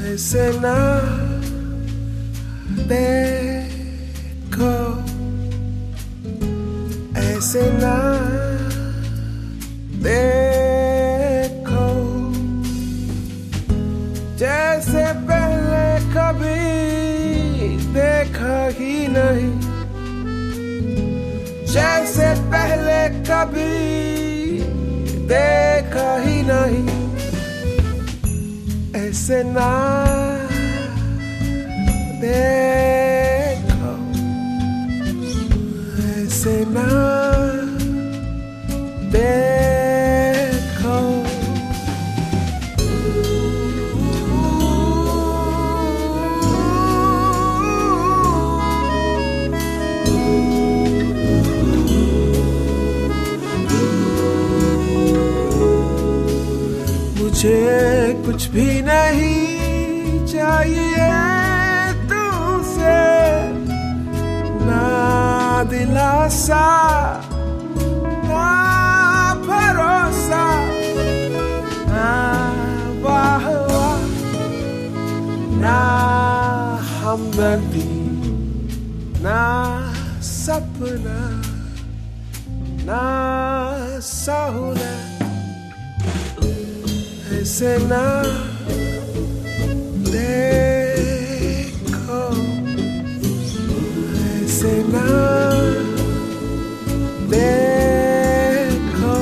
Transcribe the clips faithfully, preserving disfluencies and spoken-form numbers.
ऐसे ना देखो, ऐसे ना देखो, जैसे पहले कभी देखा ही नहीं, जैसे पहले कभी देखा ही नहीं। ऐसे ना देखो, ऐसे ना देखो। मुझे कुछ भी नहीं चाहिए तुमसे, ना दिलासा ना भरोसा, ना वाहवा ना हमदर्दी, ना सपना ना सहूलत। ऐसे ना देखो, ऐसे ना देखो।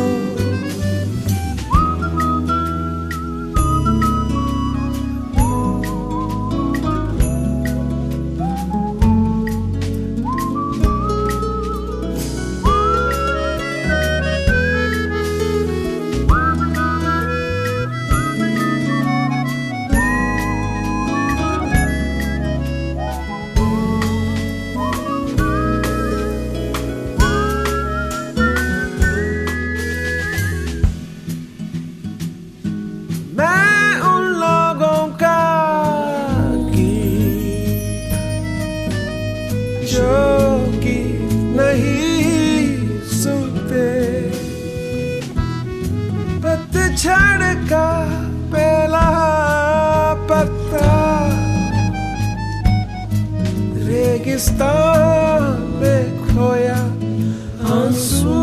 जो कि नहीं सुनते, पतझड़ का पहला पत्ता रेगिस्तान में खोया आंसू,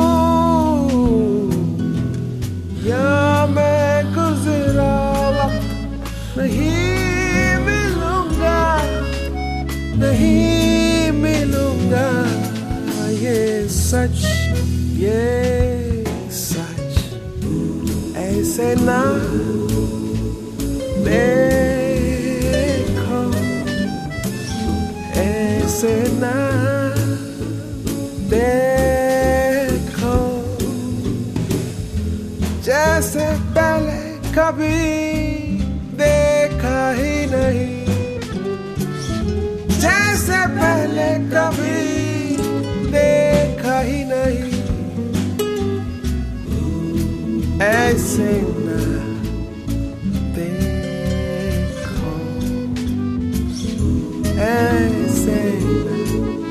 या मैं गुजरा वक्त नहीं मिलूंगा, नहीं मिलूंगा। ये सच, ये सच। ऐसे ना देखो, ऐसे ना देखो, जैसे पहले कभी देखा ही नहीं, जैसे पहले कभी देखा ही नहीं। ऐसे ना देखो, ऐसे ना